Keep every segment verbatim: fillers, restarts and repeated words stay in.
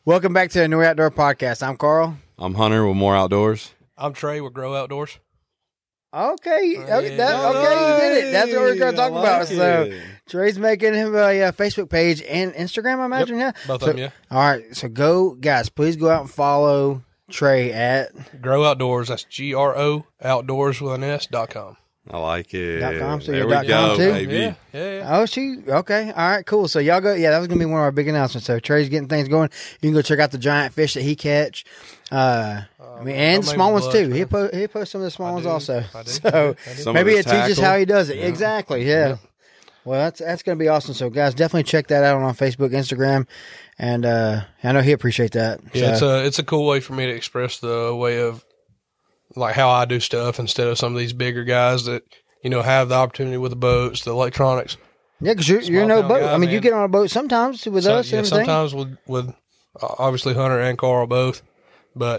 Welcome back to the New Outdoor Podcast. I'm Carl. I'm Hunter with More Outdoors. I'm Trey with Grow Outdoors. Okay, okay, yeah. that, okay, you did it. That's what we're going to talk I about. like So it. Trey's making him a, uh Facebook page and Instagram, I imagine. Yep, Yeah, both so, of them, yeah. All right, so go, guys. Please go out and follow Trey at Grow Outdoors. That's G R O Outdoors with an S dot com. I like it. Dot com, so there you're we dot go, com too? baby. Yeah, yeah, yeah. Oh, she okay. All right, cool. So y'all go. Yeah, that was gonna be one of our big announcements. So Trey's getting things going. You can go check out the giant fish that he catch. Uh, I mean, and don't make small me ones blush, too. man. He po- he posts some of the small I ones do. also. I do. So I do. Some maybe of it his teaches tackle. how he does it. Exactly. Yeah. Well, that's that's gonna be awesome. So guys, definitely check that out on Facebook, Instagram, and uh, I know he appreciate that. Yeah, it's So, a it's a cool way for me to express the way of like how I do stuff instead of some of these bigger guys that you know have the opportunity with the boats, the electronics. yeah, because you're you're small no town boat. guy, I mean, you man. get on a boat sometimes with So, us yeah, and everything. sometimes with with uh, obviously Hunter and Carl both, but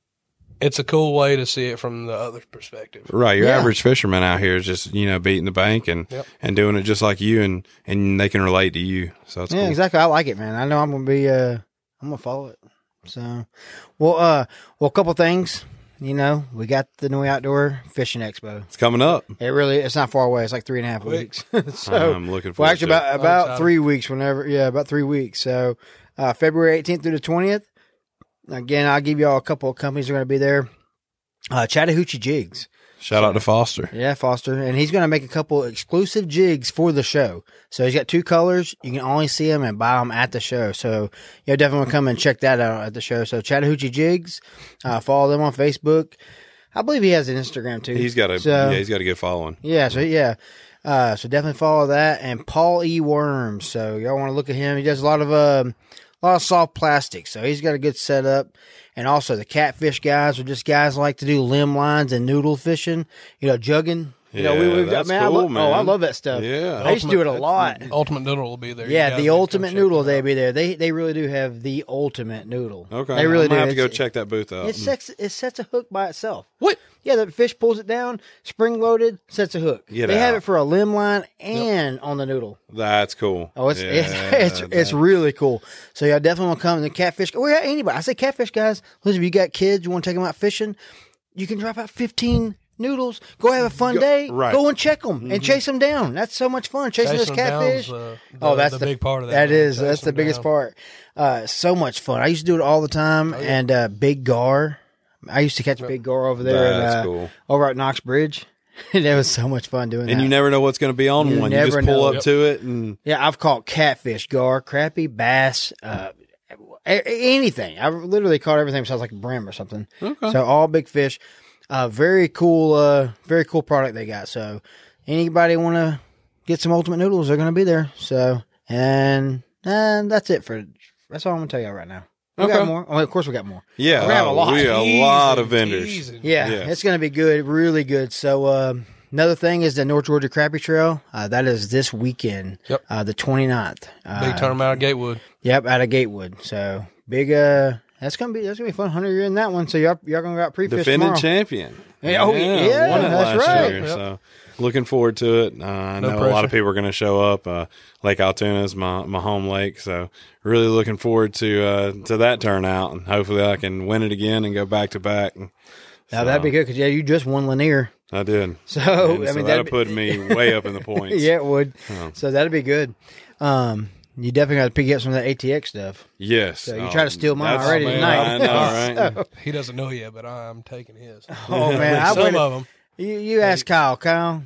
it's a cool way to see it from the other perspective. Right, your Yeah. average fisherman out here is just you know beating the bank and Yep. and doing it just like you, and and they can relate to you. So that's Yeah, cool. exactly. I like it, man. I know I'm gonna be. Uh, I'm gonna follow it. So, well, uh, well, a couple things. You know, we got the New Outdoor Fishing Expo. It's coming up. It really, it's not far away. It's like three and a half Quick. weeks. so, I'm looking forward well, actually, to about it. about excited. three weeks. Whenever, yeah, about three weeks. So, uh, February eighteenth through the twentieth. Again, I'll give y'all a couple of companies that are going to be there. Uh, Chattahoochee Jigs. Shout out to Foster. Yeah, Foster. And he's going to make a couple exclusive jigs for the show. So he's got two colors. You can only see them and buy them at the show. So you'll definitely come and check that out at the show. So Chattahoochee Jigs, uh, follow them on Facebook. I believe he has an Instagram too. He's got a So, yeah, he's got a good following. yeah, so yeah. Uh, so definitely follow that. And Paul E. Worms. So y'all want to look at him. He does a lot of, um, a lot of soft plastic. So he's got a good setup. And also the catfish guys are just guys who like to do limb lines and noodle fishing, you know, jugging. You know, we, Yeah, we, that's man, I cool, love, Oh, I man. love that stuff. Yeah. I used to do it a Ultimate- lot. Ultimate Noodle will be there. You Yeah, guys the need to come ultimate check noodle, them they out. be there. They they really do have the ultimate noodle. Okay, they really I'm gonna do. have to go It's- check that booth out. It sets it sets a hook by itself. What? Yeah, the fish pulls it down, spring loaded, sets a hook. Get they have out. it for a limb line and on the noodle. That's cool. Oh, it's Yeah, it's it's, it's that- really cool. So y'all definitely want to come. The catfish. Well, yeah, anybody. I say catfish guys. Listen, if you got kids, you want to take them out fishing, you can drop out fifteen noodles. Go have a fun day. right. Go and check them and chase them down. That's so much fun chasing Chasing this them catfish. down's, uh, the- oh, that's the big part of that, That man. is Chasing that's the them biggest down. part. Uh, so much fun. I used to do it all the time. And uh, big gar. I used to catch big gar over there. That's at, uh, cool. Over at Knox Bridge. And it was so much fun doing that. And you never know what's going to be on You one. You never just pull know. up Yep. to it, and Yeah, I've caught catfish, gar, crappie, bass, uh, a- a- anything. I've literally caught everything besides like a brim or something. Okay. So all big fish. Uh, very cool, uh, very cool product they got. So anybody want to get some ultimate noodles, they're going to be there. So, and, and that's it for, that's all I'm going to tell you right now. We got Okay. more. Oh, of course we got more. yeah, We're gonna have a oh, lot. we have a Teasing, lot of vendors. teasing. Yeah, Yes. it's going to be good, really good. So, um, another thing is the North Georgia Crappie Trail. Uh, that is this weekend, Yep. uh, the twenty-ninth. Uh, Big tournament out of Gatewood. Yep, out of Gatewood. So big. Uh, that's gonna be that's gonna be fun. Hunter, you're in that one, so y'all y'all gonna go out pre-fish Defending tomorrow. champion. Yeah, oh, yeah, won it that's last right. year, Yep. So looking forward to it. Uh, I No know a lot of pressure. people are going to show up. Uh, Lake Altoona is my, my home lake, so really looking forward to uh, to that turnout, and hopefully I can win it again and go back to back. Now So, that'd be good because yeah, you just won Lanier, I did. so And I so mean that'll that'd be- put me way up in the points. yeah, it would. Oh. So that'd be good. Um, you definitely got to pick up some of that A T X stuff. Yes. So you Oh, try to steal mine that's- already man, tonight. I know, right? He doesn't know yet, but I'm taking his. Oh man, I Some waited. of them. You, you asked Kyle. Kyle,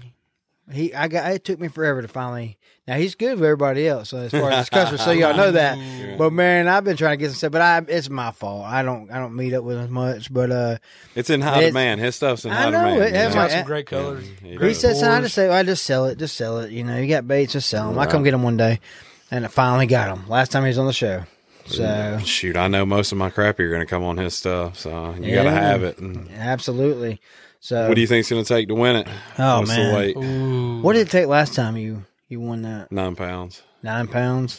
he I got. It took me forever to finally. Now he's good with everybody else, so as far as discussion, so y'all know that. But man, I've been trying to get some stuff, but I it's my fault. I don't I don't meet up with him much, but uh, It's in high It's- demand. His stuff's in I high know, demand. it you has know? my- Got some great colors. he he does. says, "I Boars. just say, I just sell it, just sell it. You know, you got baits, just sell them. I come get them one day." And I finally got him last time he was on the show. So Shoot, I know most of my crappie are going to come on his stuff, so you Yeah. got to have it. And absolutely. So what do you think's going to take to win it? Oh, What's man. the weight? Ooh. what did it take last time you you won that? Nine pounds. Nine pounds.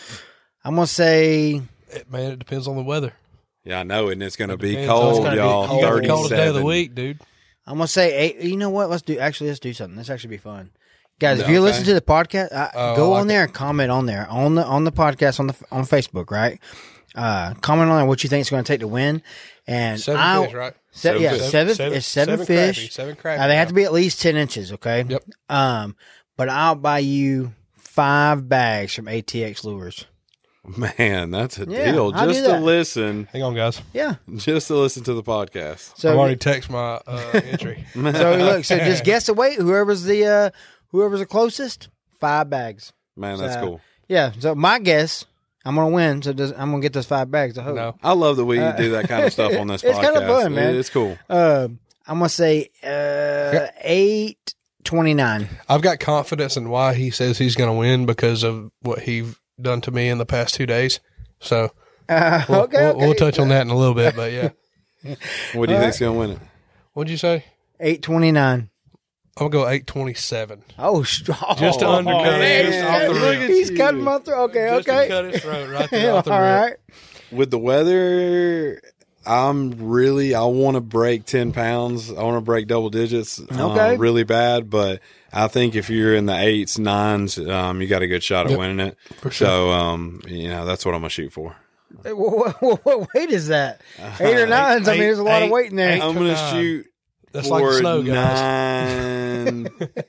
I'm gonna say It, man, it depends on the weather. Yeah, I know, and it's going to be Depends on- cold, It's gonna be y'all. cold. You got the Thirty-seven. coldest day of the week, dude. I'm gonna say eight. You know what? Let's do. Actually, let's do something. Let's actually be fun, guys. If Okay. you listen to the podcast, I, Oh, go I on like there and comment on there on the on the podcast on the on Facebook, right? Uh, comment on what you think it's going to take to win. And Seven I, fish, right? Se- Seven yeah, fish. seven, Seven- it's seven, seven fish. crappie, seven crappie, Uh, they have yeah. to be at least ten inches, okay? Yep. Um, but I'll buy you five bags from A T X Lures. Man, that's a Yeah, deal. I'll do Just to that. listen, Hang on, guys. Yeah. just to listen to the podcast. So I've already texted my uh, entry. So look, so just guess the weight. Whoever's the uh, whoever's the closest, five bags. Man, that's So, cool. Yeah. So my guess, I'm gonna win. So does, I'm gonna get those five bags. I hope. No. I love that we do that kind of stuff on this It's podcast. kinda fun, man. It- It's cool. Uh, I'm gonna say uh, eight twenty nine. I've got confidence in why he says he's going to win because of what he's done to me in the past two days. So Uh, we'll, okay, we'll, okay. we'll touch on that in a little bit. But yeah, What do you think's going to win it? what'd you say? Eight twenty nine. I'm gonna go eight twenty seven. Oh, strong. Just to undercut it, man. just off the Look rip. at He's you. cutting my throat. Okay, Just okay. to cut his throat right there off the All rip. right. With the weather, I'm really, I want to break ten pounds. I want to break double digits uh, Okay. really bad. But I think if you're in the eights, nines, um, you got a good shot at Yep. winning it. For sure. So, um, you know, that's what I'm going to shoot for. Hey, What, what, what weight is that? Eight or nines? I mean, there's a lot of eight- weight in there. eight- I'm going to nine. shoot That's for like the snow, guys. nine,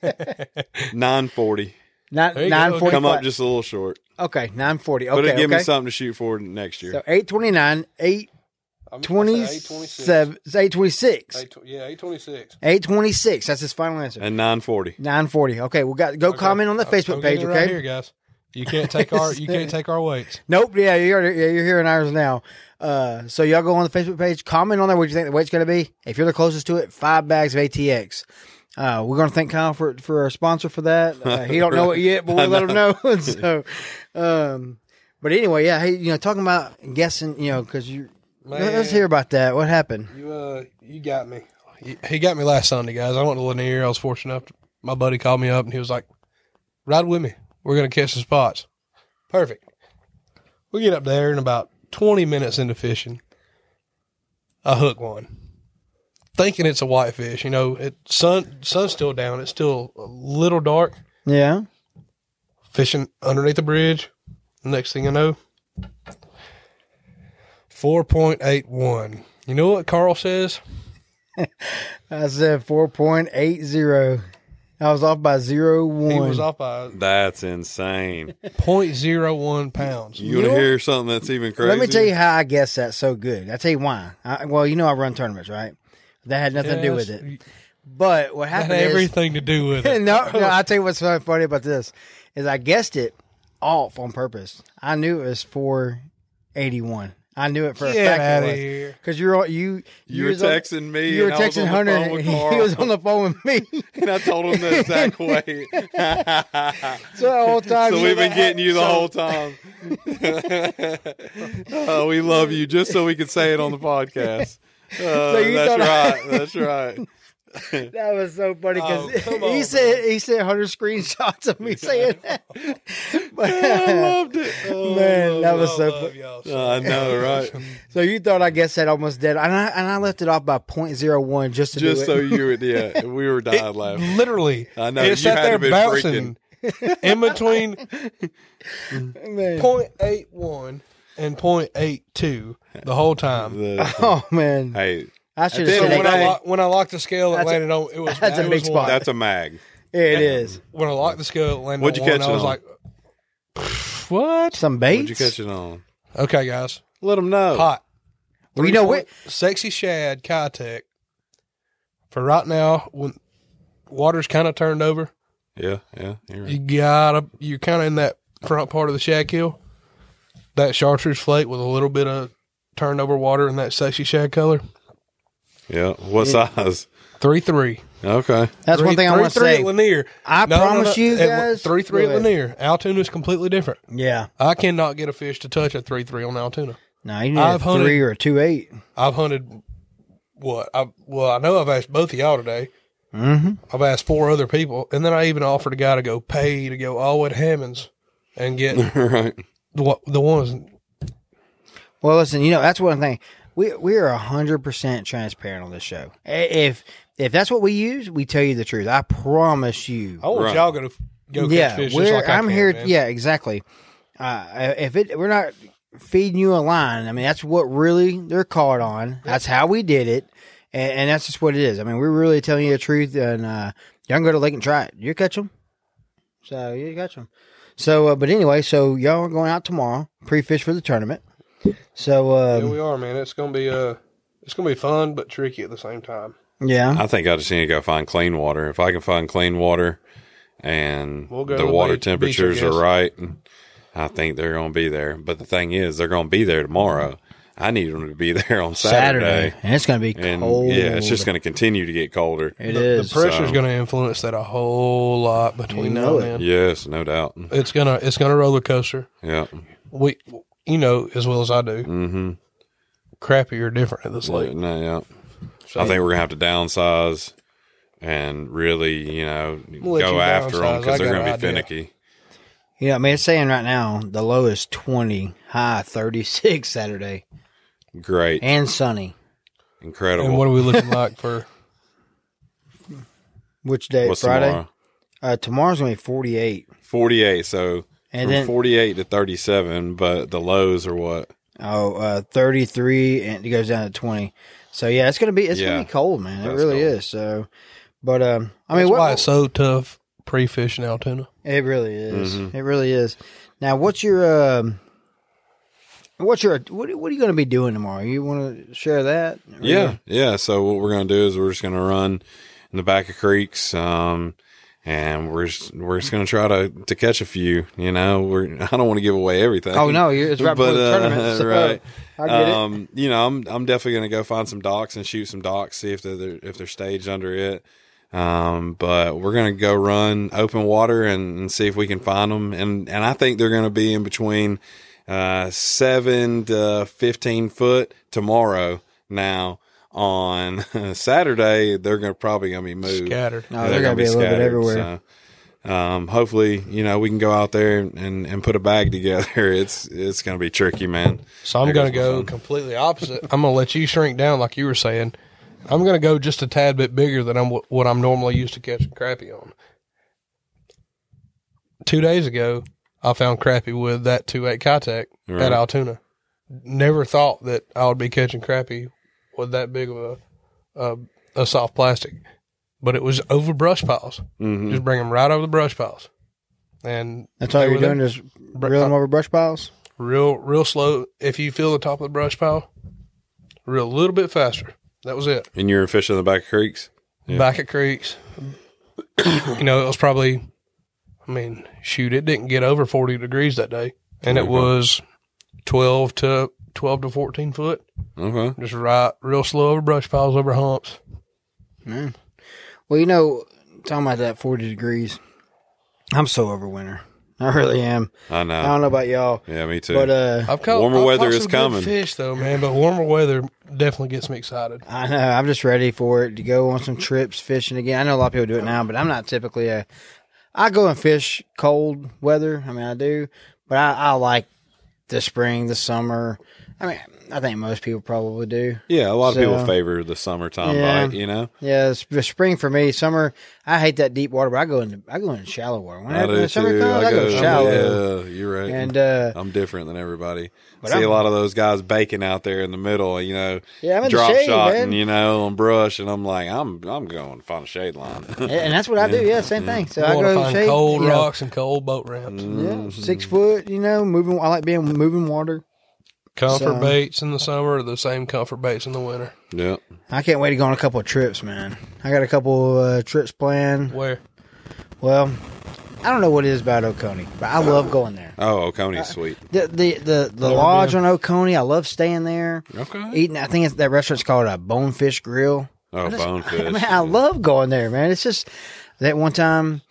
nine forty. Nine, There you go. nine forty. Come up just a little short. Okay, nine forty. But Okay, it'll give okay. me something to shoot for next year. So eight twenty nine, eight twenty seven, eight twenty six, Yeah, eight twenty six. eight twenty six. That's his final answer. and nine forty. Nine forty. Okay, we got go comment on the Facebook page. Right Okay. here, guys. You can't take our you can't take our weights. Nope. Yeah, you're yeah, you're hearing ours now. Uh, so y'all go on the Facebook page, comment on there what you think the weight's going to be. If you're the closest to it, five bags of A T X. Uh, we're going to thank Kyle for for our sponsor for that. Uh, he don't know it yet, but we'll let him know. so, um, but anyway, yeah. Hey, you know, talking about guessing, you know, because you Man. let's hear about that. What happened? You uh, you got me. He, he got me last Sunday, guys. I went to Lanier. I was fortunate enough. To, my buddy called me up and he was like, "Ride with me. We're gonna catch some spots." Perfect. We get up there and about twenty minutes into fishing, I hook one, thinking it's a whitefish. You know, it sun sun's still down. It's still a little dark. Yeah. Fishing underneath the bridge. Next thing I know, four point eight one. You know what Carl says? I said four point eight zero. I was off by zero one. He was off by That's insane. zero point zero one pounds. You want to hear something that's even crazy? Let me tell you how I guess that's so good. I tell you why. I, well, you know I run tournaments, right? That had nothing to do with Yes, it. But what That happened had is, everything to do with it. no, no. I tell you what's so funny about this is I guessed it off on purpose. I knew it was four eighty one. I knew it for a Get fact. outta it was. here. Because you're you You were was on- texting me. You were and I was texting on the Hunter. phone And with he Carl, was on the phone with me. and I told him the exact weight. So the whole time, So you we've know, been getting you the so- whole time. Oh, we love you just so we could say it on the podcast. Uh, you that's thought- right. That's right. That was so funny Oh, because come he on, said he sent hundred screenshots of me saying that. But, I loved it. Oh, man, that was I so love funny. y'all so I know, right? So you thought I guessed that almost dead, and I and I left it off by point zero one just to Just do so it. you would, yeah, we were dying laughing. Literally, I know, it you sat had to there be bouncing in between Man. point eight one and point eight two the whole time. The- Oh man, hey, I should the have So end said of when I day- lock, when I locked the scale, it That's a- landed on. It was that's a it big was spot. one. that's a mag. it is When I locked the scale, it landed What'd you on one. catch I it was on? like, "What?" some What'd baits. you catch it on? Okay, guys, Let them know. hot. Well, you know what? Sexy shad, Kitech. For right now, when water's kind of turned over, Yeah, yeah. You're right. you gotta you're kind of in that front part of the shad kill. That chartreuse flake with a little bit of turned over water in that sexy shad color. Yeah. What size? Three three. Okay. That's one thing I want to say. At Lanier. I promise you guys- Three three Go at ahead. Lanier. Altoona is completely different. Yeah, I cannot get a fish to touch a three three on Altoona. no, you need I've a hunted- three or a two eight. I've hunted what? I well, I know I've asked both of y'all today. Mm-hmm. I've asked four other people, and then I even offered a guy to go pay to go all the way to Hammonds and get Right. the the ones. Well, listen, you know that's one thing. We we are a hundred percent transparent on this show. If if that's what we use, we tell you the truth. I promise you. I want Right. y'all to go catch yeah, fish. we're, Just like I I'm can, here. man. Yeah, exactly. Uh, if it, we're not feeding you a line. I mean, that's what really they're caught on. That's how we did it, and, and that's just what it is. I mean, we're really telling you the truth, and uh, y'all can go to the lake and try it. You catch them, so you catch them. So, uh, but anyway, so y'all are going out tomorrow, pre-fish for the tournament. So um, yeah, we are, man. It's gonna be uh, it's gonna be fun but tricky at the same time. yeah, I think I just need to go find clean water. If I can find clean water and We'll go the to the water beach- temperatures beach, I are guess. right, I think they're going to be there. But the thing is, they're going to be there tomorrow. I need them to be there on Saturday. Saturday, and it's going to be And cold. yeah, it's just going to continue to get colder. It the, is. the pressure's so- going to influence that a whole lot between You now know and it. then. Yes, no doubt. It's gonna it's gonna roller coaster. Yeah. We, you know as well as I do. Mm-hmm. Crappie are different at this Yeah, lake. no, yeah. So, I think we're going to have to downsize and really, you know, We'll let go you after them downsize. I because they're got going to an be idea. finicky. You know, I mean, it's saying right now the low is twenty, high thirty-six Saturday, Great. and sunny. Incredible. and what are we looking like for? Which day? What's Friday. tomorrow? Uh, tomorrow's gonna be forty-eight, forty-eight. So and from then forty-eight to thirty-seven, but the lows are what? oh, uh, thirty-three, and it goes down to twenty. So yeah, it's gonna be it's Yeah. gonna be cold, man. It That's really cold. is. So, but um, I mean, That's what, why it's so tough pre-fishing Altoona. it really is. Mhm. It really is. Now, what's your um, what's your what, what are you gonna be doing tomorrow? You want to share that? Or Yeah, yeah. So what we're going to do is we're just going to run in the back of creeks, um, and we're just, we're just going to try to to catch a few. You know, we're I don't want to give away everything. Oh no, you're, it's right before But, the uh, tournament. So right. I get it. Um, you know, I'm I'm definitely going to go find some docks and shoot some docks, see if they're if they're staged under it. Um, but we're going to go run open water and, and see if we can find them. And and I think they're going to be in between uh, seven to fifteen foot tomorrow. Now on Saturday, they're going to probably going to be moved. Scattered. No, they're gonna be a little bit scattered, everywhere. So, um, hopefully, you know, we can go out there and, and put a bag together. It's it's going to be tricky, man. So I'm There going to goes my go phone. completely opposite. I'm going to let you shrink down like you were saying. I'm going to go just a tad bit bigger than I'm what I'm normally used to catching crappie on. Two days ago, I found crappie with that two eight Kitech Right. at Altoona. Never thought that I would be catching crappie with that big of a a, a soft plastic, but it was over brush piles. Mhm. Just bring them right over the brush piles, and That's all they you're were there. doing, just reel them over brush piles. real real slow. If you feel the top of the brush pile, real a little bit faster. That was it. And you're fishing in the back of creeks. Yeah. Back at creeks. You know, it was probably, I mean, shoot, it didn't get over forty degrees that day. And it Okay. was twelve to twelve to fourteen foot. Okay. Just right, real slow over brush piles, over humps. Man. Well, you know, talking about that forty degrees, I'm so over winter. I really am. I know. I don't know about y'all, Yeah, me too. but uh, I've caught Warmer I've weather caught is some good coming. fish though, man. But warmer weather definitely gets me excited. I know I'm just ready for it to go on some trips fishing again. I know a lot of people do it now, but I'm not typically a. I go and fish cold weather. I mean, I do, but I, I like the spring, the summer. I mean, I think most people probably do. yeah, a lot of So- people favor the summertime Yeah. bite, you know? Yeah, it's the spring for me. Summer, I hate that deep water, but I go into I go into shallow water. When, I when do the summer too. comes, I, go, shallow. Yeah, you're right. And uh, I'm different than everybody. But See I'm- a lot of those guys baking out there in the middle, you know, Yeah, I'm in the drop shade, shotting, man. you know, on brush, and I'm like, I'm I'm going to find a shade line. and that's what I do. Yeah, same thing. So I want go to to find shade, cold you know, rocks and cold boat ramps. Yeah, six foot. You know, moving. I like being moving water. Comfort So- baits in the summer are the same comfort baits in the winter. yeah. I can't wait to go on a couple of trips, man. I got a couple uh, trips planned. Where? Well, I don't know what it is about Oconee, but I love going there. Oh, Uh, Oconey's sweet. The the the, the Never lodge been. on Oconee, I love staying there. Okay. Eating, I think it's, that restaurant's called a Bonefish Grill. Oh, I just- bonefish. I, mean, I love going there, man. It's just that one time.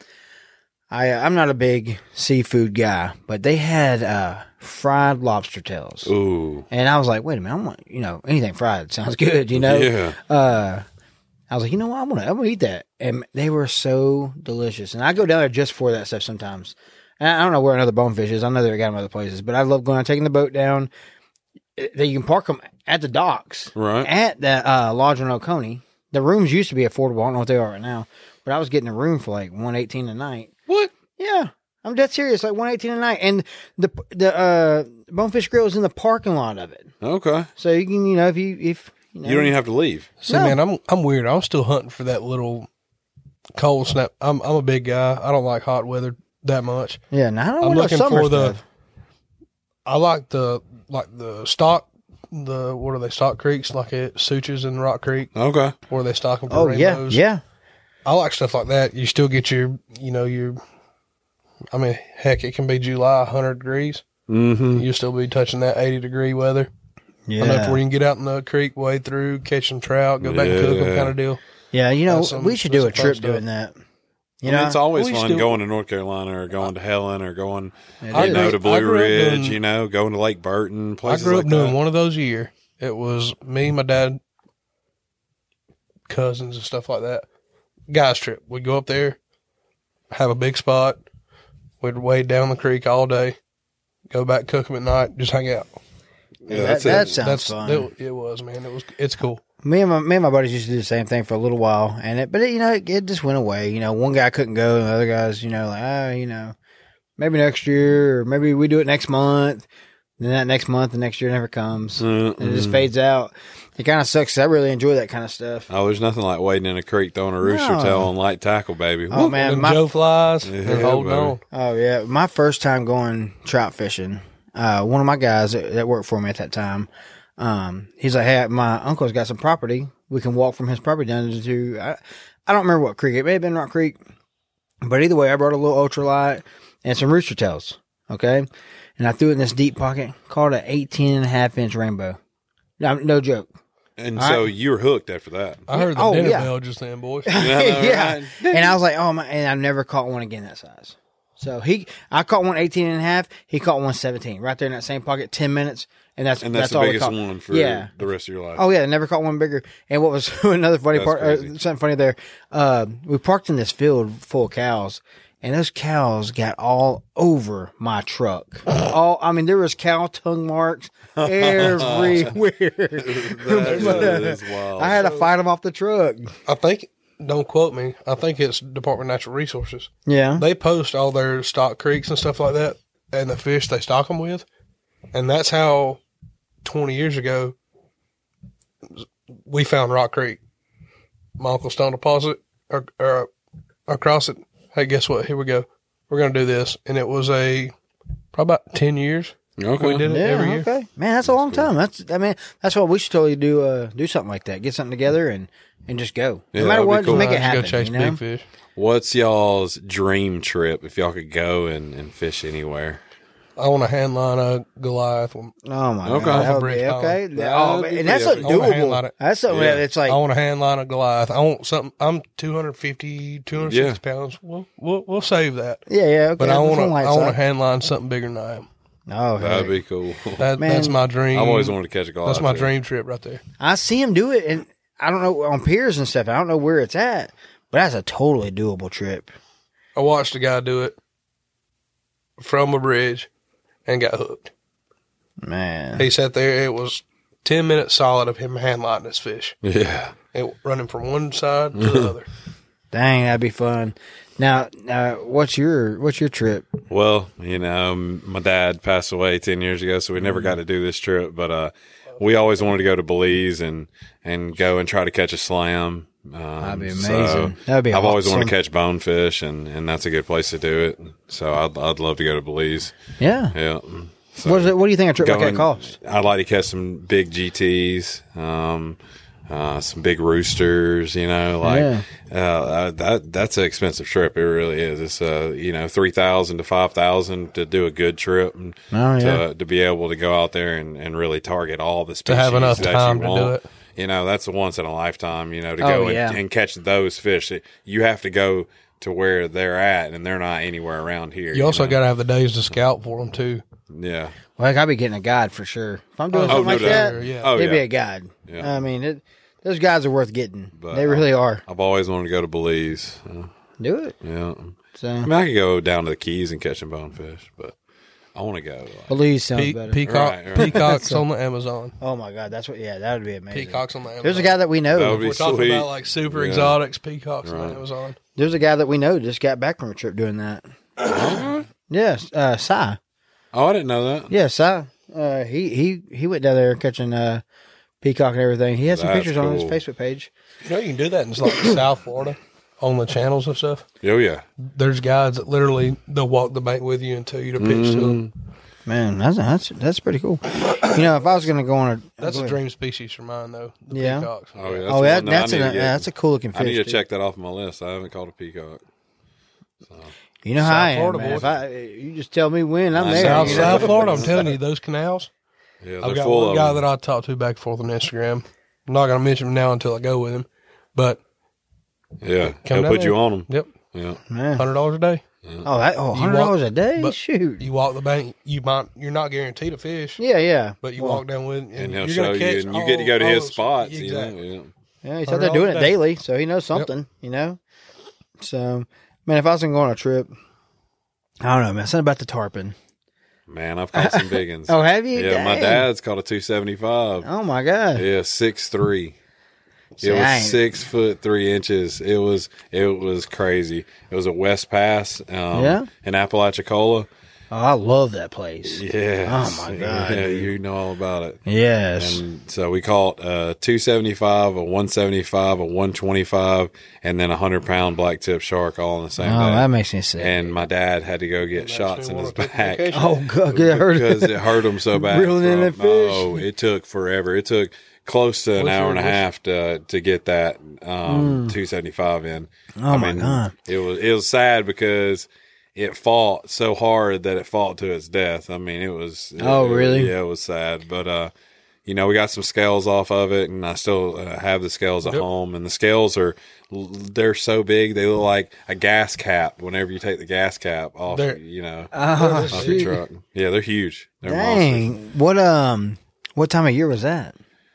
I I'm not a big seafood guy, but they had uh, fried lobster tails, Ooh. and I was like, wait a minute, I want you know anything fried sounds good, you know. Yeah. Uh, I was like, you know what, I'm gonna I'm gonna eat that, and they were so delicious. And I go down there just for that stuff sometimes. And I don't know where another Bonefish is. I know they got them other places, but I love going out, taking the boat down. That you can park them at the docks, Right. at the uh, lodge in Oconee. The rooms used to be affordable. I don't know what they are right now, but I was getting a room for like one eighteen a night. What? Yeah, I'm dead serious. Like one eighteen a night, and the the uh, Bonefish Grill is in the parking lot of it. Okay. So you can, you know, if you if you, know, You don't even have to leave. See, No. man, I'm I'm weird. I'm still hunting for that little cold snap. I'm I'm a big guy. I don't like hot weather that much. yeah. Now I don't I'm want no looking summer for the. stuff. I like the like the stock. The what are they? Stock creeks like at Suches and Rock Creek, Okay. where they stock them for Oh yeah, rainbows. yeah. I like stuff like that. You still get your, you know, your. I mean, heck, it can be July, one hundred degrees. Mm-hmm. You'll still be touching that eighty degree weather. Yeah. Enough where you can get out in the creek, wade through, catch some trout, go back and cook them, Yeah. kind of deal. Yeah, you know, That's some- we should that's do a some fun trip stuff. doing that. You I mean, know, it's always we fun still- going to North Carolina or going to Helen or going, It I you is. know, grew- to I Blue grew up Ridge, doing- you know, going to Lake Burton, I places grew up like doing that. one of those a year. It was me, my dad, cousins, and stuff like that. Guys trip. We'd go up there, have a big spot. We'd wade down the creek all day, go back, cook them at night, just hang out. Yeah, that, that's that it. sounds That's fun. it, it was, man. It was. It's cool. Me and my me and my buddies used to do the same thing for a little while, and it, but it, you know, it, it just went away. You know, one guy couldn't go, and the other guys, you know, like ah, you know, maybe next year, or maybe we do it next month. Then that next month, the next year never comes, and it just fades out. It kind of sucks. 'Cause I really enjoy that kind of stuff. Oh, there's nothing like wading in a creek, throwing a rooster No. tail on light tackle, baby. Oh Whoop. man, And my Joe flies Yeah, and holding buddy. on. oh yeah, my first time going trout fishing. Uh, one of my guys that, that worked for me at that time, um, he's like, "Hey, my uncle's got some property. We can walk from his property down to I, I don't remember what creek. It may have been Rock Creek, but either way, I brought a little ultralight and some rooster tails. Okay, and I threw it in this deep pocket. Caught an eighteen and a half inch rainbow. No, no joke. And All so right. you were hooked after that. I heard the Oh, dinner yeah. bell just then, boys. Yeah, I know, yeah. right? And I was like, oh my, and I never caught one again that size. So he, I caught one eighteen and a half. He caught one seventeen right there in that same pocket, ten minutes. And that's, And that's, that's the all we biggest caught. one for Yeah. the rest of your life. Oh yeah, never caught one bigger. And what was another funny That's part? Uh, crazy. something funny there. Uh, we parked in this field full of cows, and those cows got all over my truck. all, I mean, there was cow tongue marks everywhere. That is wild. I had to fight them off the truck. I think, don't quote me, I think it's Department of Natural Resources. Yeah. They post all their stock creeks and stuff like that and the fish they stock them with. And that's how twenty years ago we found Rock Creek. My Uncle Stone deposit or, or across it. Hey, guess what? Here we go. We're going to do this. And it was a probably about ten years. Okay. We did it Yeah, every year. okay. Man, that's a long time. That's I mean, that's what we should totally do. Uh, do something like that. Get something together and and just go. Yeah, no matter that'd be what, cool. just make it Just happen. Go chase you know? big fish. What's y'all's dream trip if y'all could go and, and fish anywhere? I want to hand line a Goliath. one. Oh my Okay. god, that would Bridge be Column. okay. That Oh, would be and that's pretty something epic. I wanna handline doable. it. That's something Yeah. that it's like I want to hand line a Goliath. I want something. I'm two hundred fifty, two hundred sixty Yeah. pounds. We'll, we'll we'll save that. yeah, yeah. Okay, But I want to something like I want to that. hand line something bigger than I am. Oh, That'd heck. be cool. That Man, that's my dream. I've always wanted to catch a Goliath. That's my too. dream trip right there. I see him do it, and I don't know on piers and stuff. I don't know where it's at, but that's a totally doable trip. I watched a guy do it from a bridge and got hooked. Man, He sat there. It was ten minutes solid of him hand lining this fish, Yeah. it, running from one side to the other. dang, that'd be fun. Now, uh, what's your what's your trip? Well, you know, m- my dad passed away ten years ago, so we never got to do this trip. But uh, we always wanted to go to Belize and, and go and try to catch a slam. Um, That'd be so amazing. That'd be I've always awesome. wanted to catch bonefish, and, and that's a good place to do it. So I'd, I'd love to go to Belize. Yeah. Yeah. So What is it? What do you think a trip like that going- cost? I'd like to catch some big G Ts, um, uh, some big roosters. You know, like Yeah. uh, that. That's an expensive trip. It really is. It's uh, you know, three thousand to five thousand to do a good trip, and Oh, yeah. to to be able to go out there and, and really target all the species To have enough that time you to do want. it. You know, that's a once in a lifetime. You know, to Oh, go and, yeah. and catch those fish. You have to go to where they're at, and they're not anywhere around here. You also know? got to have the days to scout for them too. yeah. Like I'll be getting a guide for sure. If I'm doing Oh, something no like doubt. that, Yeah. Oh, it'd be yeah. a guide. Yeah. I mean, it, those guides are worth getting. But, they really are. I've always wanted to go to Belize. Uh, Do it. yeah. So I mean, I could go down to the Keys and catch some bonefish, but I want to go. Like, Belize sounds Pe- better. peacock, Right, right. peacocks on the Amazon. Oh my god, that's what. Yeah, that would be amazing. Peacocks on the Amazon. There's a guy that we That know. would be We're talking sweet. about like super Yeah. exotics, peacocks on Right. the Amazon. There's a guy that we know just got back from a trip doing that. Yes, uh, Si. Oh, I didn't know that. Yeah, Si. Uh, he he he went down there catching uh, peacock and everything. He has some That's pictures on his cool. Facebook page. You know, you can do that in like South Florida on the channels and stuff. Oh yeah. There's guys that literally they'll walk the bank with you and tell you to pitch to them. Man, that's that's that's pretty cool. You know, if I was going to go on a That's go a ahead. dream species for mine, though. The Yeah. peacocks. Oh yeah. That's Oh, the that, one that that's I an, need to get. that's a cool looking fish. I need to dude. check that off my list. I haven't caught a peacock. You know how South I am, Florida, man. boys. If I, you just tell me when, I'm I there. South, you know? South Florida, I'm telling you, those canals. Yeah, I've they're got full one of guy them. that I talk to back and forth on Instagram. I'm not going to mention him now until I go with him. But, Yeah, Come he'll down put you there. on them. yep, Yeah. Man. one hundred dollars a day. Oh, that oh, hundred dollars a day. but- Shoot. You walk the bank, you might, you're not guaranteed a fish, Yeah, yeah. but you Well, walk down with and, And he'll you're show gonna you, catch and you get to go to all- his all- spots. Exactly. You know? Yeah, he's out there doing it $one hundred dollars a day. daily, so he knows something. You know. So, man, if I was going to go on a trip, I don't know, man. Something about the tarpon. Yeah. Man, I've caught some big ones. Oh, have you? Yeah, my Dang. dad's caught a two seventy-five. Oh my god. Yeah, six three. See, It I was ain't- six foot three inches. It was it was crazy. It was a West Pass, um, Yeah? in Apalachicola. Oh, I love that place. Yeah. Oh, my God, Yeah, dude. you know all about it. Yes. And so we caught a two seventy-five, a one seventy-five, a one twenty-five, and then a hundred pound black tip shark all in the same Oh, day. that makes me sick. And my dad had to go get shots me in his wanna take a back. vacation. Oh god, it hurt. Because it hurt him so bad. Reeling in from- the fish. Oh, it took forever. It took close to an What's hour your- and a what's- half to to get that um, two seventy-five in. Oh, my God. It was it was sad because it fought so hard that it fought to its death. I mean, it was. Oh, it- really? Yeah, it was sad. But uh, you know, we got some scales off of it, and I still uh, have the scales at Yep. home. And the scales are they're so big they look like a gas cap. Whenever you take the gas cap off, They're- you know, Oh, off your shoot. truck. Yeah, they're huge. They're monsters. Dang. What um what time of year was that?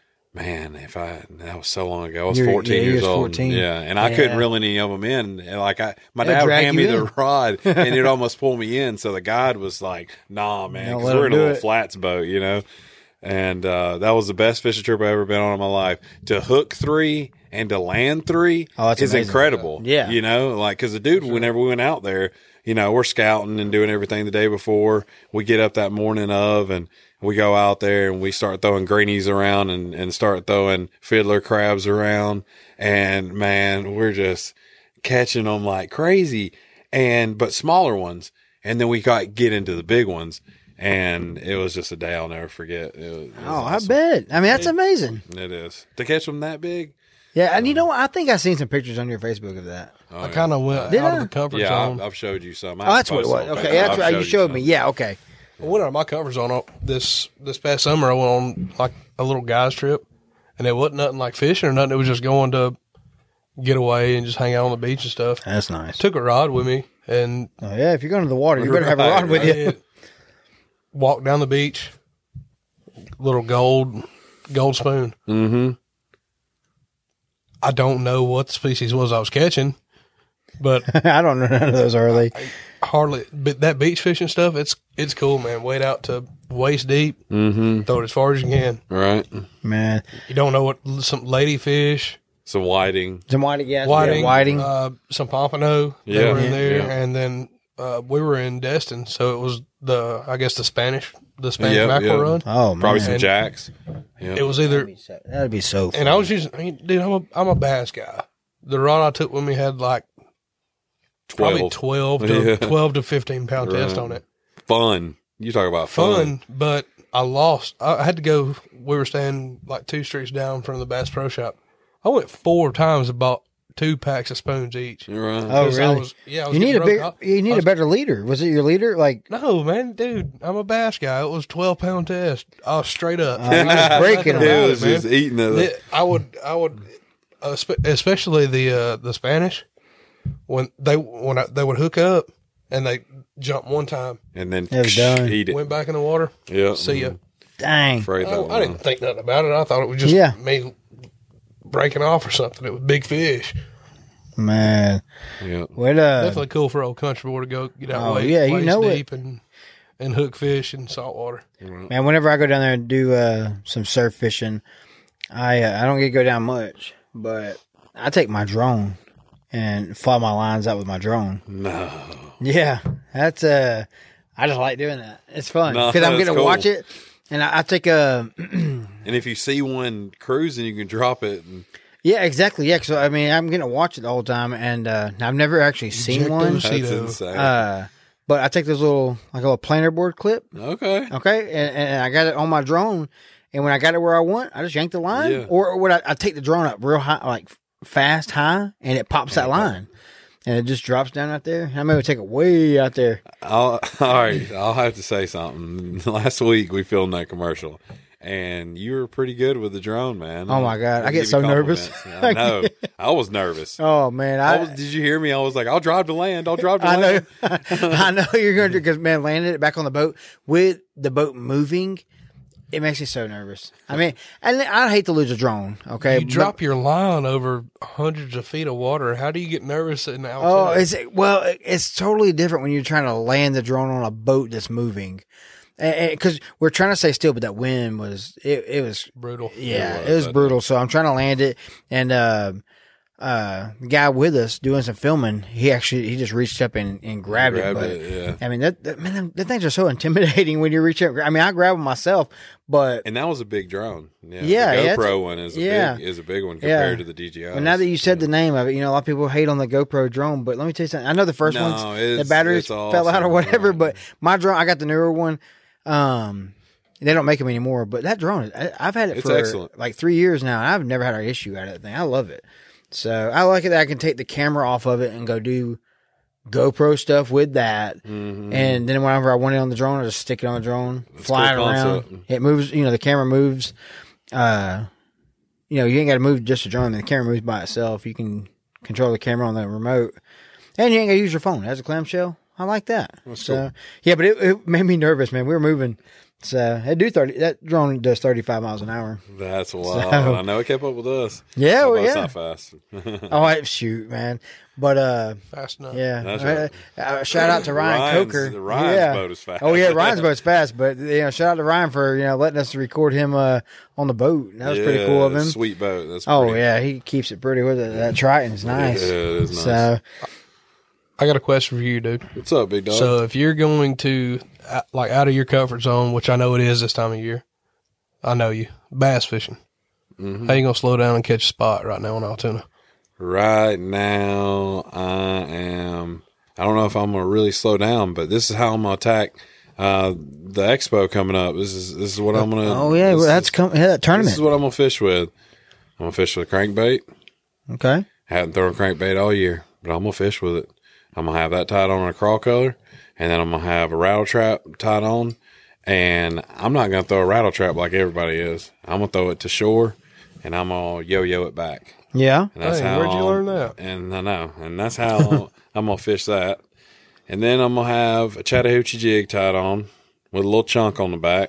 Man, if I that was so long ago, I was You're- fourteen yeah, you years was old. fourteen. Yeah, and I Yeah. couldn't reel any of them in. And like I, my They'd dad would drag hand me you the in. rod, and it'd almost pull me in. So the guide was like, "Nah, man, Don't 'cause let we're him in a do little it. flats boat, you know." And uh, that was the best fishing trip I've ever been on in my life. To hook three and to land three Oh, that's is amazing. incredible. Yeah. you know, like because the dude, whenever we went out there, you know, we're scouting and doing everything the day before. We get up that morning of and we go out there and we start throwing greenies around and, and start throwing fiddler crabs around. And man, we're just catching them like crazy and, but smaller ones. And then we got, get into the big ones and it was just a day I'll never forget. It was, it was Oh, awesome. I bet. I mean, that's amazing. It is to catch them that big. Yeah, and you know what? I think I seen some pictures on your Facebook of that. Oh, I yeah. kind of went Did out I? of the comfort Yeah, zone. I, I've showed you some. Oh, that's what it was. Okay, that's right. You showed me. Yeah, okay. I went out of my comfort zone this this past summer. I went on like a little guys trip, and it wasn't nothing like fishing or nothing. It was just going to get away and just hang out on the beach and stuff. That's nice. Took a rod with me and Oh yeah, if you're going to the water, you better have a Right, rod with right. you. walked down the beach. Little gold gold spoon. Mm-hmm. I don't know what the species was I was catching, but I don't know none of those early. hardly. But that beach fishing stuff, it's it's cool, man. Wade out to waist deep, Mm-hmm. throw it as far as you can. Right. Man, You don't know what some ladyfish, Some whiting. some whiting, yeah, whiting, yeah, whiting. Uh, some pompano. They Yeah. were in there, Yeah. and then uh, we were in Destin, so it was the I guess the Spanish the Spanish Yep, mackerel yep. run. oh man, Probably some And- jacks. Yeah. It was either, that'd be so, that'd be so fun. and I was using. I mean, dude, I'm a I'm a bass guy. The rod I took with me had like probably twelve to Yeah. twelve to fifteen pound test Right. on it. Fun. You talk about fun. Fun, but I lost. I I had to go. We were staying like two streets down from the Bass Pro Shop. I went four times and bought two packs of spoons each. You're right. Oh, 'Cause I really? was- yeah, I was you need a getting big, broke. I- you need I a was- better leader. Was it your leader? Like, No, man, dude, I'm a bass guy. It was twelve pound test. I was straight up. Oh, you was breaking Nothing them. about It it, was man. just eating it. The- I would, I would, uh, spe- especially the uh, the Spanish when they when I, they would hook up and they jump one time, and then It was done. eat it. went back in the water. Yeah. See ya. dang. Afraid that I, I one. didn't think nothing about it. I thought it was just Yeah. me breaking off or something. It was big fish. Man, Yeah. what uh, Definitely cool for old country boy to go get out Oh, way, yeah, you waist know it. deep and and hook fish in salt water. man, whenever I go down there and do uh, some surf fishing, I uh, I don't get to go down much, but I take my drone and fly my lines out with my drone. No. Yeah, that's uh, I just like doing that. It's fun No, because I'm that's getting to cool. watch it, and I, I take a. And if you see one cruising, you can drop it. And Yeah, exactly. Yeah, so I mean, I'm getting to watch it the whole time, and uh, I've never actually seen Eject one. those that's Cheeto. insane. Uh, but I take this little like a little planer board clip, okay. okay, and, and I got it on my drone, and when I got it where I want, I just yank the line, Yeah. or, or what I, I take the drone up real high, like fast high, and it pops that line, and it just drops down out there. I may take it way out there. I'll, all right. I'll have to say something. Last week we filmed that commercial, and you were pretty good with the drone, man. Oh, my God. I'll I get give so you nervous. compliments. I know. I was nervous. Oh man, I I was, did you hear me? I was like, I'll drive to land. I'll drive to I know, land. I know you're going to because man, landing it back on the boat with the boat moving, it makes me so nervous. I mean, and I hate to lose a drone. Okay, You drop your line over hundreds of feet of water. How do you get nervous in the Oh, altitude? it's well, it's totally different when you're trying to land the drone on a boat that's moving, because we're trying to stay still, but that wind was it. It was brutal. yeah, It it was, was, I brutal. So I'm trying to land it, and uh, uh, the guy with us doing some filming, he actually he just reached up and, and grabbed, Grabbed it. But it, yeah. I mean, that, that man, them, them things are so intimidating when you reach up. I mean, I grab them myself, but And that was a big drone. Yeah, Yeah, the yeah, GoPro it's- one is a yeah. big is a big one compared Yeah. to the D J I. Well, now that you said the name of it, you know, a lot of people hate on the GoPro drone, but let me tell you something. I know the first No, ones, the it's- batteries it's fell out or awesome. whatever, Right. but my drone, I got the newer one. Um, they don't make them anymore, but that drone, I, I've had it It's for excellent. like three years now, and I've never had an issue out of that thing. I love it. So I like it that I can take the camera off of it and go do GoPro stuff with that. Mm-hmm. And then whenever I want it on the drone, I just stick it on the drone, fly it cool around. concept. It moves, you know, the camera moves. Uh, you know, you ain't got to move just the drone. The camera moves by itself. You can control the camera on the remote, and you ain't got to use your phone. It has a clamshell. I like that. That's so cool. yeah, but it, it made me nervous, man. We were moving. So it do thirty. That drone does thirty five miles an hour. That's wild. So- I know it kept up with us. Yeah, Well, well, it's yeah. not fast. Oh, I, shoot, man. But uh, Fast enough. yeah. That's Uh, uh, shout out to Ryan Ryan's- Coker. Ryan's yeah. boat is fast. Oh yeah, Ryan's boat's fast. But you know, shout out to Ryan for you know letting us record him uh, on the boat. That was pretty cool of Yeah, him. Sweet boat. That's Oh pretty- yeah, he keeps it pretty with it. That Triton's nice. Yeah, it is nice. So I got a question for you, dude. What's up, big dog? So if you're going to, uh, like, out of your comfort zone, which I know it is this time of year, I know you, bass fishing. Mm-hmm. How you going to slow down and catch a spot right now on Altoona? Right now, I am. I don't know if I'm gonna really slow down, but this is how I'm gonna attack uh, the expo coming up. This is this is what I'm gonna. oh yeah, this well, that's is, com- yeah, that this tournament. is what I'm gonna fish with. I'm gonna fish with a crankbait. Okay. Haven't thrown a crankbait all year, but I'm gonna fish with it. I'm gonna have that tied on a crawl color, and then I'm gonna have a rattle trap tied on. And I'm not gonna throw a rattle trap like everybody is. I'm gonna throw it to shore, and I'm gonna yo-yo it back. Yeah. And that's Hey, how where'd you I'm- learn that? And I know, and that's how I'm gonna fish that. And then I'm gonna have a Chattahoochee jig tied on with a little chunk on the back,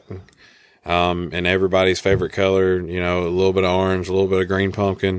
um, and everybody's favorite color. You know, a little bit of orange, a little bit of green pumpkin,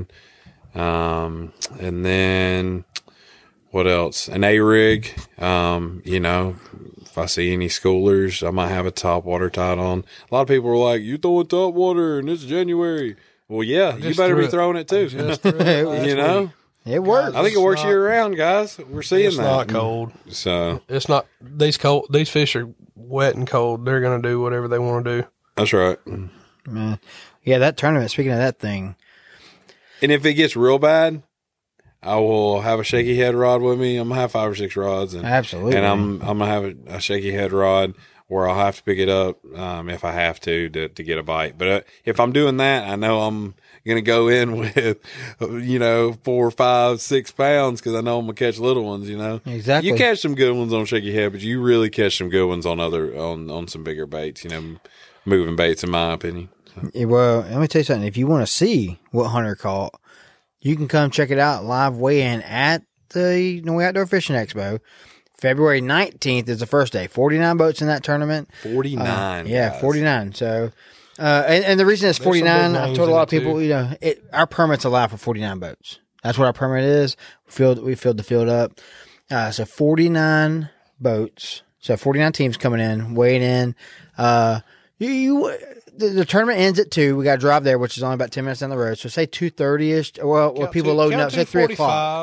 um, and then what else? An A rig. Um, you know, if I see any schoolers, I might have a top water tied on. A lot of people were like, "You throwing top water and it's January." Well, yeah, you just better threw be it. throwing it too. Just threw it last you know, week. It works. I think it works not- year round, guys. We're seeing It's that. not cold. So It's not, these cold, these fish are wet and cold. They're going to do whatever they want to do. that's right. Man. Yeah, that tournament. Speaking of that thing, And if it gets real bad, I will have a shaky head rod with me. I'm gonna have five or six rods, and absolutely. and I'm I'm gonna have a, a shaky head rod where I'll have to pick it up um, if I have to, to to get a bite. But uh, if I'm doing that, I know I'm gonna go in with you know four, five, six pounds because I know I'm gonna catch little ones. You know, Exactly. You catch some good ones on shaky head, but you really catch some good ones on other on on some bigger baits. You know, moving baits, in my opinion. Yeah, well, let me tell you something. If you want to see what Hunter caught, you can come check it out live weigh-in at the Noe Outdoor Fishing Expo. February nineteenth is the first day. forty-nine boats in that tournament. Forty-nine. Uh, yeah, guys. forty-nine. So, uh, and, and the reason it's There's some big forty-nine, I've names told a in lot it, of people, too. you know, it, our permits allow for forty-nine boats. That's what our permit is. We filled, we filled the field up. Uh, so forty-nine boats. So forty-nine teams coming in, weighing in. Uh, you, you the, the tournament ends at two. We got to drive there, which is only about ten minutes down the road. So say two thirty ish. Well, well Count people two- loading count up. Say three o'clock. two forty-five.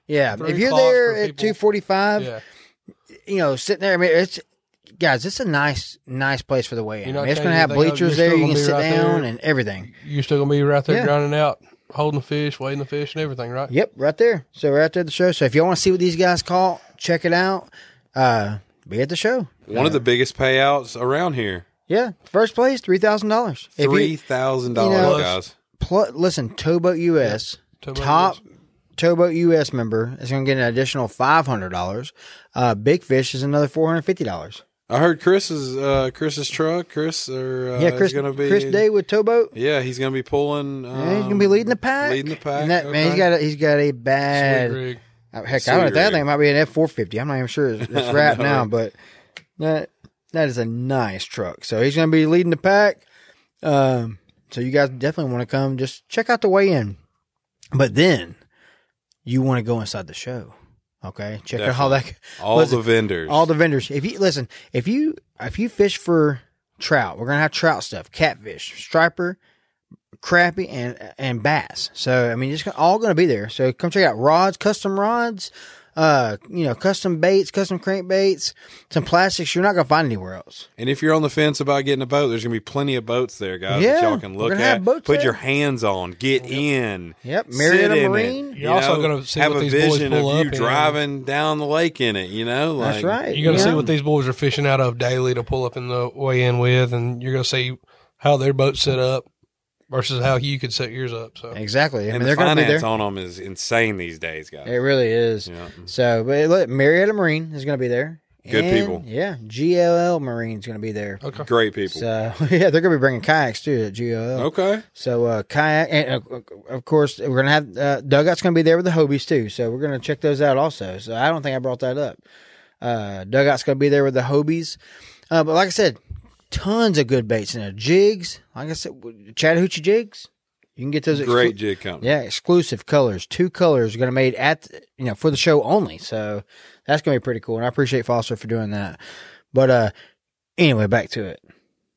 Yeah, Three if you're o'clock there for at people. two forty-five, Yeah. you know, sitting there. I mean, it's guys, it's a nice, nice place for the weigh-in. You're I not mean, it's going to changing have anything up. bleachers You're there. still You can gonna be sit right down there. and everything. You're still gonna be right there Yeah. grinding out, holding the fish, weighing the fish, and everything, right? Yep, right there. So right there at the show. So if you want to see what these guys caught, check it out. Uh, be at the show. One of the biggest payouts around here. Yeah, first place, three thousand dollars. Three thousand you know- dollars, guys. Pl- listen, Towboat U S, Towboat top U S. Towboat U S member is going to get an additional five hundred dollars. Uh, Big Fish is another four hundred fifty dollars. I heard Chris's uh, Chris's truck. Chris, or uh, Yeah, Chris, is gonna be Chris Day with Towboat. Yeah, he's gonna be pulling. Um, Yeah, he's gonna be leading the pack. Leading the pack. And that, Man, he's okay. got a, he's got a bad. Sweet rig. Uh, Heck, Sweet I don't know. That rig. thing might be an F four fifty. I'm not even sure it's, it's wrapped No. now, but that that is a nice truck. So he's going to be leading the pack. Um, so you guys definitely want to come. Just check out the weigh-in. But then you want to go inside the show. Okay, check out all that. all listen, the vendors. All the vendors. If you listen, if you if you fish for trout, we're gonna have trout stuff, catfish, striper, crappie, and and bass. So I mean, it's all gonna be there. So come check out rods, custom rods, uh, you know, custom baits, custom crankbaits, some plastics you're not gonna find anywhere else. And if you're on the fence about getting a boat, there's gonna be plenty of boats there, guys. Yeah, that y'all can we're look gonna at. have boats Put there. your hands on. Get in. Yep, sit Marietta in it, Marine. you You're also know, gonna see have what a these boys vision pull of you up in. driving down the lake in it. You know, like, That's right. You're gonna Yeah. see what these boys are fishing out of daily to pull up in the weigh in with, and you're gonna see how their boat's set up versus how you could set yours up. So Exactly. I And mean, the they're gonna be finance there. on them is insane these days, guys. It really is. Yeah. So, but look, Marietta Marine is gonna be there. Good And, people. Yeah, G L L Marine's gonna be there. okay, Great people. So yeah, they're gonna be bringing kayaks too at G L L. Okay. So uh, kayak, and uh, of course we're gonna have uh, Dugout's gonna be there with the Hobies too. So we're gonna check those out also. So I don't think I brought that up. Uh, Dugout's gonna be there with the Hobies. Uh, but like I said, tons of good baits in there. Jigs, like I said, Chattahoochee jigs. You can get those. Great exclu- jig company. Yeah, exclusive colors. Two colors are gonna made at you know for the show only. So that's gonna be pretty cool. And I appreciate Foster for doing that. But uh, anyway, back to it.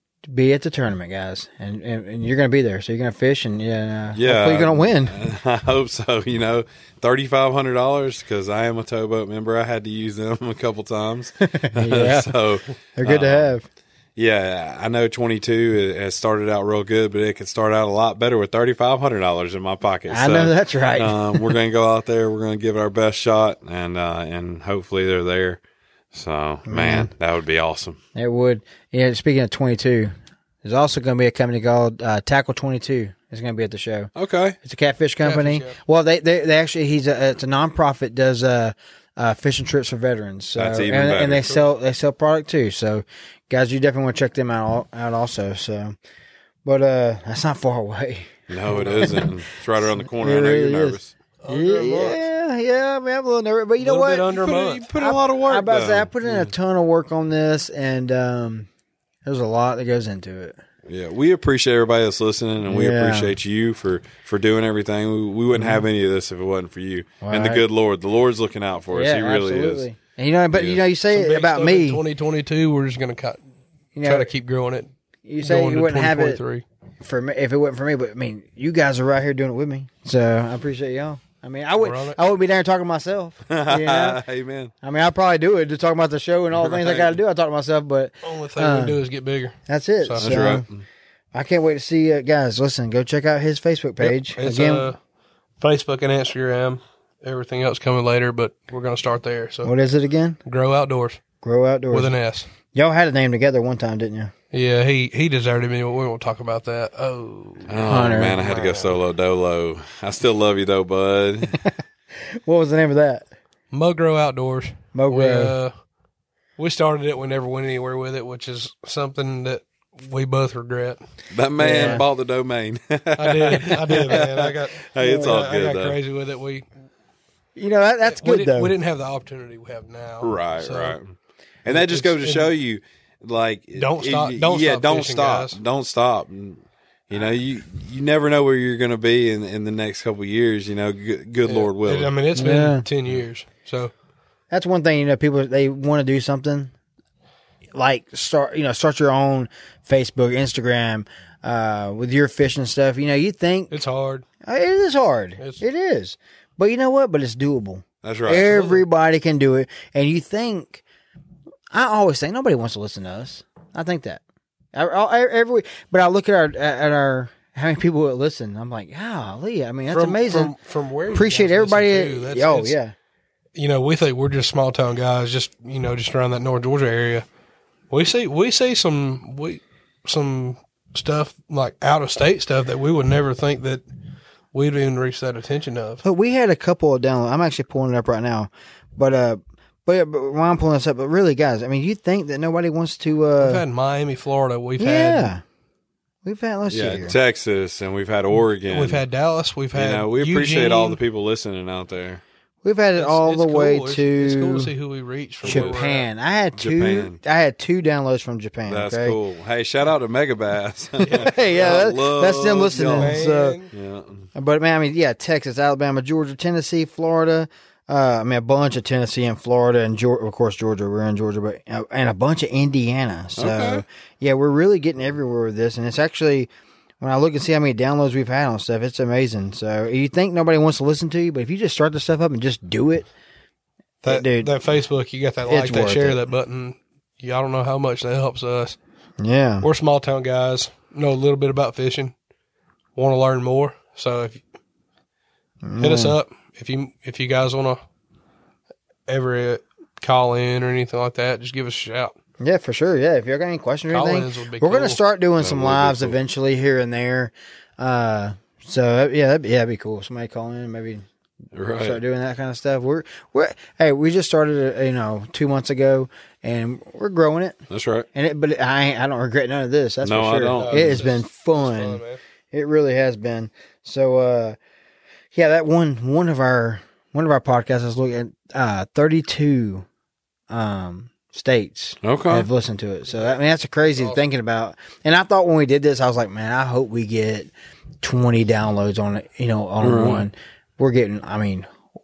Be at the tournament, guys, and, and, and you're going to be there. So you're going to fish, and yeah, uh, Yeah. hopefully you're going to win. I hope so. You know, thirty-five hundred dollars because I am a towboat member. I had to use them a couple times. Yeah. so They're good to um, have. Yeah, I know twenty-two has started out real good, but it could start out a lot better with thirty-five hundred dollars in my pocket. I So, know that's right. um, we're going to go out there. We're going to give it our best shot, and uh, and hopefully they're there. So, man, that would be awesome. It would. Yeah. Speaking of twenty-two, there's also going to be a company called uh, Tackle twenty-two. It's going to be at the show. Okay. It's a catfish company. Catfish, yeah. Well, they, they they actually he's a it's a nonprofit does uh, uh fishing trips for veterans. So That's even and, better. and they sell they sell product too. So guys, you definitely want to check them out out also. So, but uh, that's not far away. No, it isn't. It's right around the corner. It I know really you're is. nervous. Under a month. Yeah, yeah. I mean, I'm a little nervous, but you know Little what? bit under a Put, in- month. you put in a lot of work. I about to say, though. I put in a ton of work on this, and um, there's a lot that goes into it. Yeah, we appreciate everybody that's listening, and we Yeah. appreciate you for, for doing everything. We, we wouldn't have any of this if it wasn't for you. And the Right. good Lord. The Lord's looking out for us. yeah, He really absolutely. is. And you know, but He you is. know, you say Some it big about stuff me. in twenty twenty-two, we're just gonna cut, You try know, to keep growing it. you say going you to wouldn't have it twenty twenty-three. for me if it wasn't for me. But I mean, you guys are right here doing it with me, so I appreciate y'all. I mean, I would We're on it. I would be down talking to myself. You know? Amen. I mean, I'd probably do it just talking about the show and all the things I Right. got to do. I talk to myself, but Only thing Uh, we do is get bigger. that's it. So- So, That's right. I can't wait to see uh, guys. Listen, go check out his Facebook page Yep. It's again. uh, Facebook and Instagram. Everything else coming later, but we're gonna start there. So What is it again? Grow Outdoors Grow Outdoors. with an S. Y'all had a name together one time, didn't you? Yeah, he he deserted me. We won't talk about that. Oh, Oh, Hunter. man, I had to go solo dolo. I still love you, though, bud. What was the name of that? Mo Grow Outdoors. Mo We, Grow. uh, we started it. We never went anywhere with it, which is something that we both regret. That man Yeah. bought the domain. I did. I did, man. I got. Hey, it's all I, good, I got though. crazy with it. We You know that, that's we good didn't, though. we didn't have the opportunity we have now. Right, So, right. And that just it's- goes to and- show you, like, Don't it- stop- don't yeah, stop don't fishing, stop, guys. don't stop. And, you know, you you never know where you're going to be in in the next couple of years. You know, good, good Lord It- willing. I mean, it's been Yeah. ten years. So That's one thing. You know, people they want to do something like start. You know, start your own Facebook, Instagram uh, with your fishing stuff. You know, you think it's hard. uh, it is hard. It's- it is, but you know what? But it's doable. That's right. Everybody can do it. And you think, I always think nobody wants to listen to us. I think that. I, I, every, but I look at our, at our, how many people that listen. I'm like, golly, I mean, that's from, amazing. From, from where you Appreciate guys everybody. listen to, that's- oh, it's- yeah. You know, we think we're just small town guys, just you know, just around that North Georgia area. We see we see some we some stuff like out of state stuff that we would never think that we'd even reach that attention of. But we had a couple of downloads. I'm actually pulling it up right now. But, uh, but, but while I'm pulling this up, but really, guys, I mean, you think that nobody wants to, uh, We've had Miami, Florida. We've yeah. had We've had, let's see Yeah, here. Texas, and we've had Oregon. we've had Dallas. We've You had know, we appreciate Eugene. all the people listening out there. We've had it It's- all it's the cool. way It's- to, It's cool to see who we reach from where we're at. Japan. I had two. Japan. I had two downloads from Japan. That's okay? cool. Hey, shout out to Megabass. Hey, yeah, I that- love that's them listening. y'all. So, Man. Yeah. but man, I mean, yeah, Texas, Alabama, Georgia, Tennessee, Florida. Uh, I mean, a bunch of Tennessee and Florida, and Georgia, of course, Georgia. We're in Georgia, but uh, and a bunch of Indiana. So, Okay. yeah, we're really getting everywhere with this, and it's actually. When I look and see how many downloads we've had on stuff, it's amazing. So you think nobody wants to listen to you, but if you just start the stuff up and just do it, That, dude, that Facebook, you got that it's like, that worth share, it. that button. Y'all don't know how much that helps us. yeah. We're small town guys, know a little bit about fishing, want to learn more. So if hit us up if you if you guys want to ever uh, call in or anything like that, just give us a shout. Yeah, for sure. Yeah, if you got any questions or Call-ins anything, would be we're gonna cool. start doing That some would be lives cool. eventually here and there. Uh, so yeah, that'd be, yeah, that'd be cool. Somebody call in, maybe Right. start doing that kind of stuff. We're we're hey, we just started, uh, you know, two months ago, and we're growing it. That's right. And it, but I ain't, I don't regret none of this. That's No, for I sure. don't. It has It's- been it's fun. fun, man. It really has been. So, uh, yeah, that one one of our one of our podcasts is looking at uh, thirty-two um, states Okay. have listened to it. So I mean, that's a crazy Awesome. thinking about. And I thought when we did this, I was like, man, I hope we get twenty downloads on it. You know, on Right. one. We're getting, I mean,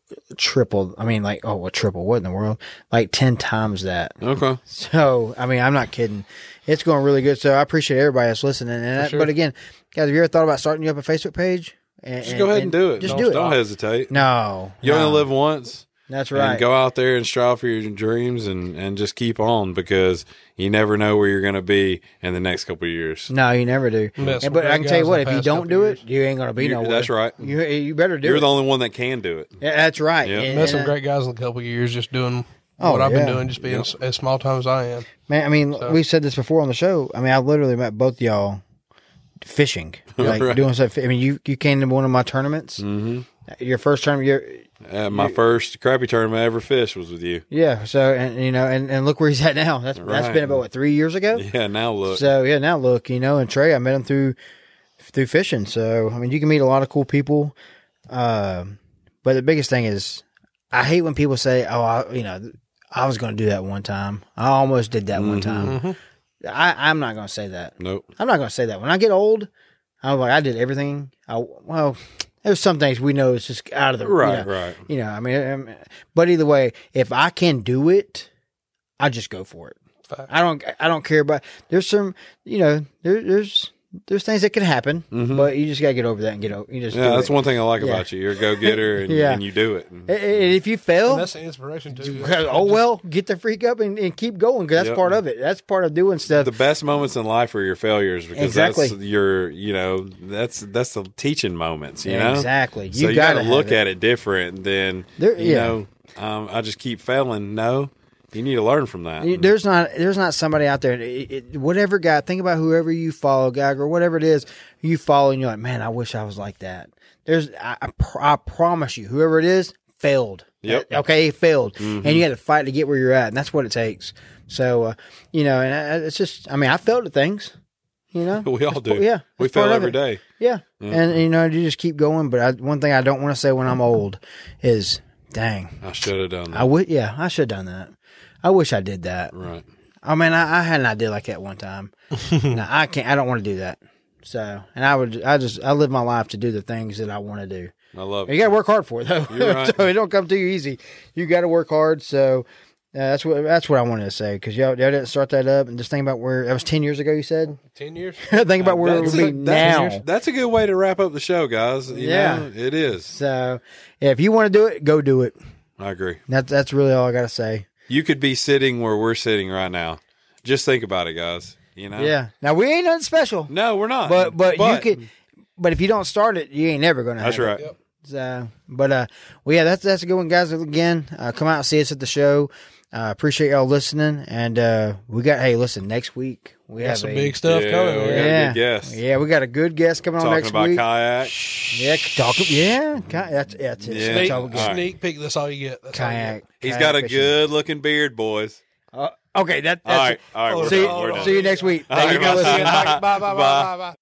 triple. I mean, like, oh, what triple? What in the world? Like ten times that. Okay. So, I mean, I'm not kidding. It's going really good. So I appreciate everybody that's listening. And that, sure. But again, guys, have you ever thought about starting you up a Facebook page? And, Just go ahead and do it. Just don't, do it. Don't hesitate. No, You no. only live once. That's And right. go out there and strive for your dreams and, and just keep on because you never know where you're going to be in the next couple of years. No, you never do. Met And- but some I can great tell you guys what, the if you past don't couple do years. it, you ain't gonna be You- nowhere. that's right. You you better do You're it. the only one that can do it. Yeah, that's right. Yeah. And- Met some and, great guys in a couple of years just doing Oh, what I've yeah. been doing, just being Yep. as, as small time as I am. Man, I mean, So- we've said this before on the show. I mean, I literally met both y'all fishing, like Right. doing stuff. I mean, you you came to one of my tournaments. Mm-hmm. Your first tournament, you're, Uh, my first crappie tournament I ever fished was with you. yeah. So and you know, and, and look where he's at now. That's that's Right. been about what three years ago. Yeah, now look. So yeah, now look, you know, and Trey, I met him through through fishing. So I mean, you can meet a lot of cool people. Um, but the biggest thing is, I hate when people say, "Oh, I, you know, I was going to do that one time. I almost did that one time." I, I'm not going to say that. Nope. I'm not going to say that. When I get old, I'm like, I did everything. I well, there's some things we know it's just out of the Right, You know, right. You know, I mean, um, but either way, if I can do it, I just go for it. Fact. I don't. I don't care about. There's some. You know. There, there's. There's things that can happen, but you just gotta get over that and get over. You just. Yeah, do that's it. one thing I like Yeah. about you. You're a go getter and, Yeah. and you do it. And- and if you fail, And that's the inspiration too. oh well, get the freak up and, and keep going because that's Yep. part of it. That's part of doing stuff. The best moments in life are your failures because Exactly. that's your, you know, that's that's the teaching moments, you know. Exactly. You so you gotta got to look have it. at it different than There- you yeah. know. Um, I just keep failing. No, you need to learn from that. You- There's not there's not somebody out there. It, it, whatever guy, think about whoever you follow, guy or whatever it is you follow, and you're like, man, I wish I was like that. There's, I, I, pr- I promise you, whoever it is failed. Yep. Uh, Okay, he failed, and you had to fight to get where you're at, and that's what it takes. So, uh, you know, and I, it's just, I mean, I failed at things. You know, We all It's do. part- Yeah, we it's part fail of every it. day. Yeah. And you know, you just keep going. But I, one thing I don't want to say when I'm old is, dang, I should have done that. I would. Yeah, I should have done that. I wish I did that. right. I mean, I, I had an idea like that one time. No, I can't. I don't want to do that. So, and I would. I just. I live my life to do the things that I want to do. I love You it. got to work hard for it, though. You're right. So it don't come to you easy. You got to work hard. So uh, that's what. That's what I wanted to say because y'all, y'all didn't start that up and just think about where that was ten years ago. You said. Ten years. think about where it That's would a- be that's- now. That's a good way to wrap up the show, guys. You Yeah. know, it is. So, yeah, if you want to do it, go do it. I agree. That's that's really all I gotta say. You could be sitting where we're sitting right now. Just think about it, guys. You know? Yeah. Now we ain't nothing special, No, we're not. but but, you could. But if you don't start it, you ain't never gonna. That's have right. It. Yep. So, but uh, well, yeah, that's that's a good one, guys. Again, uh, come out and see us at the show. Uh, appreciate y'all listening, and uh, we got. Hey, listen, next week we Got have some a, big stuff Yeah, coming. we Man. got a Yeah, good guest. yeah, we got a good guest coming on Talking next about week. kayak. Yeah, talking. Yeah, kayak. That's, that's it. Yeah. That's Sneak, all we got. All right. sneak peek. That's all you get. That's all you Kayak. get. He's kayak got a fishing. good looking beard, boys. Uh, okay, that. That's All right. All right. Oh, We're See, done. We're done. see you next week. All Thank right, you for bye. listening. Bye bye bye bye bye.